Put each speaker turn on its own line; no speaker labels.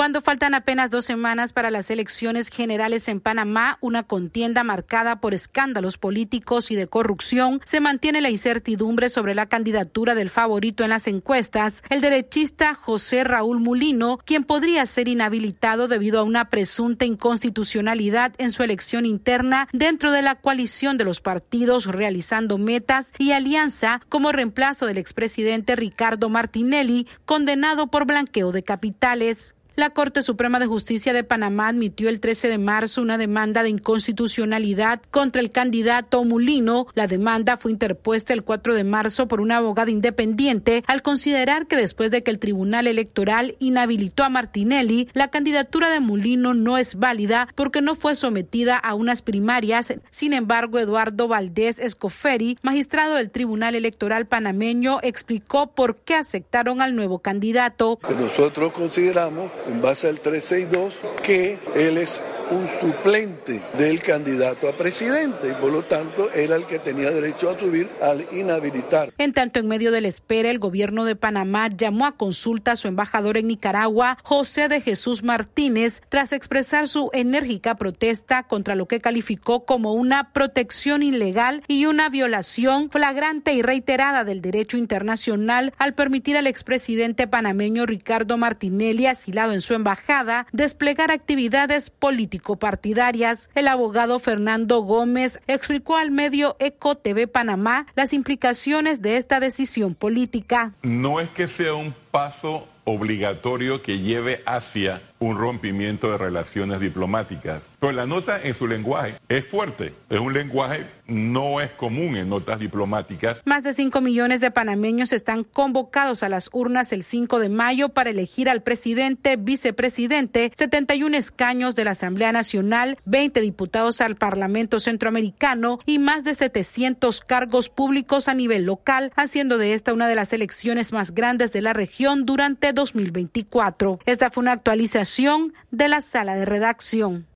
Cuando faltan apenas 2 semanas para las elecciones generales en Panamá, una contienda marcada por escándalos políticos y de corrupción, se mantiene la incertidumbre sobre la candidatura del favorito en las encuestas, el derechista José Raúl Mulino, quien podría ser inhabilitado debido a una presunta inconstitucionalidad en su elección interna dentro de la coalición de los partidos Realizando Metas y Alianza como reemplazo del expresidente Ricardo Martinelli, condenado por blanqueo de capitales. La Corte Suprema de Justicia de Panamá admitió el 13 de marzo una demanda de inconstitucionalidad contra el candidato Mulino. La demanda fue interpuesta el 4 de marzo por un abogado independiente al considerar que después de que el Tribunal Electoral inhabilitó a Martinelli, la candidatura de Mulino no es válida porque no fue sometida a unas primarias. Sin embargo, Eduardo Valdés Escoferi, magistrado del Tribunal Electoral panameño, explicó por qué aceptaron al nuevo candidato.
Nosotros consideramos, en base al 362, que él es un suplente del candidato a presidente y por lo tanto era el que tenía derecho a subir al inhabilitar.
En tanto, en medio de la espera, el gobierno de Panamá llamó a consulta a su embajador en Nicaragua, José de Jesús Martínez, tras expresar su enérgica protesta contra lo que calificó como una protección ilegal y una violación flagrante y reiterada del derecho internacional al permitir al expresidente panameño Ricardo Martinelli, asilado en su embajada, desplegar actividades político-partidarias. El abogado Fernando Gómez explicó al medio Eco TV Panamá las implicaciones de esta decisión política.
No es que sea un paso obligatorio que lleve hacia un rompimiento de relaciones diplomáticas. Pero la nota en su lenguaje es fuerte, es un lenguaje no es común en notas diplomáticas.
Más de 5 millones de panameños están convocados a las urnas el 5 de mayo para elegir al presidente, vicepresidente, 71 escaños de la Asamblea Nacional, 20 diputados al Parlamento Centroamericano y más de 700 cargos públicos a nivel local, haciendo de esta una de las elecciones más grandes de la región durante 2024. Esta fue una actualización de la sala de redacción.